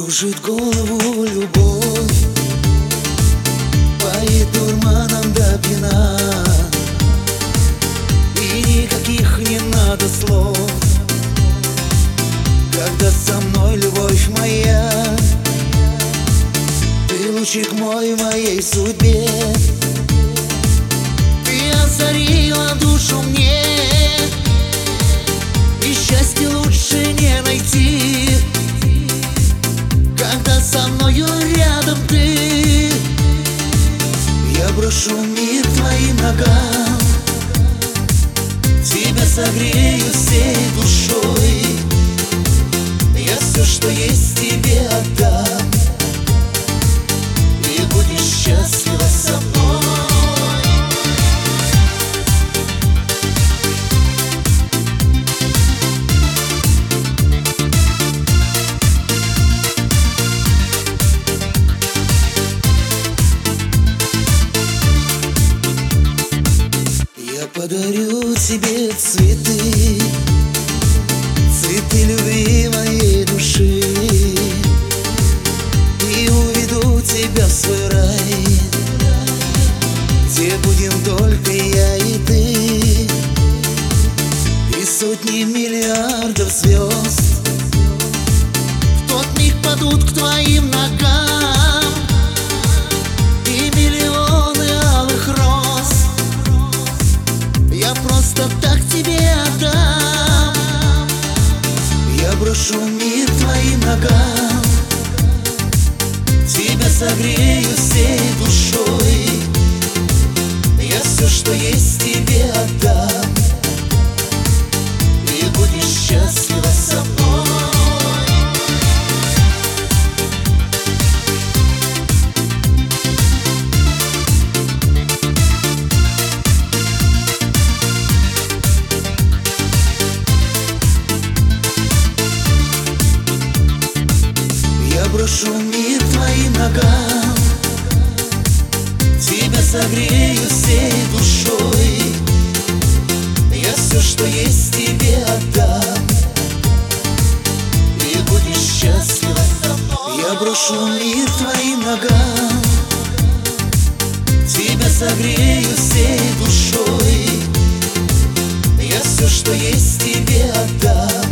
Кружит голову любовь, поет дурманом до пьяна, и никаких не надо слов, когда со мной любовь моя. Ты лучик мой в моей судьбе, ты озарила душу мне, и счастье лучше не найти, когда со мною рядом ты. Я брошу мир твоим ногам, тебя согрею всей душой, я все, что есть, тебе отдам, и будешь счастлива со мной. Я подарю тебе цветы, цветы любви моей души, и уведу тебя в свой рай, где будем только я и ты, и сотни миллиардов звезд в тот миг падут к твоим ногам, и миллионы алых роз я просто так тебе отдам. Я брошу мир твоим ногам, тебя согрею всей душой, я все, что есть, тебе отдам, и будешь счастлива со мной. Я брошу мир твоим ногам, тебя согрею всей душой, я все, что есть, тебе отдам, и будешь счастлива со мной. Я брошу мир твоим ногам, тебя согрею всей душой, я все, что есть, тебе отдам,